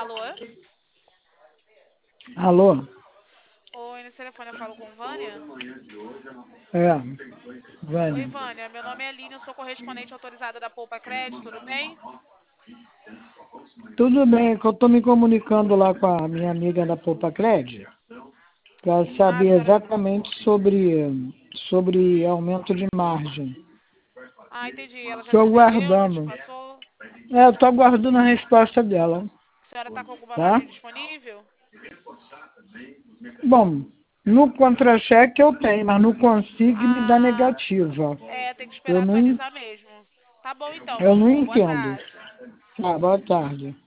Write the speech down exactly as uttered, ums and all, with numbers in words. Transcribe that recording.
Alô? Alô? Oi, nesse telefone eu falo com Vânia? É, Oi, Vânia. Vânia. Meu nome é Aline, eu sou correspondente autorizada da Poupa Crédito, tudo bem? Tudo bem, que eu estou me comunicando lá com a minha amiga da Poupa Crédito para Ah, a saber senhora... exatamente sobre, sobre aumento de margem. Ah, entendi. Ela já te Estou atendeu, já te aguardando. passou? É, eu estou aguardando a resposta dela, A senhora está com alguma tá? margem disponível? Bom, no contra-cheque eu tenho, mas no consigo me dá Ah, negativa. é, tem que esperar Eu não, atualizar mesmo. Tá bom então, meu eu não amor. Boa entendo. tarde. Tá, boa tarde.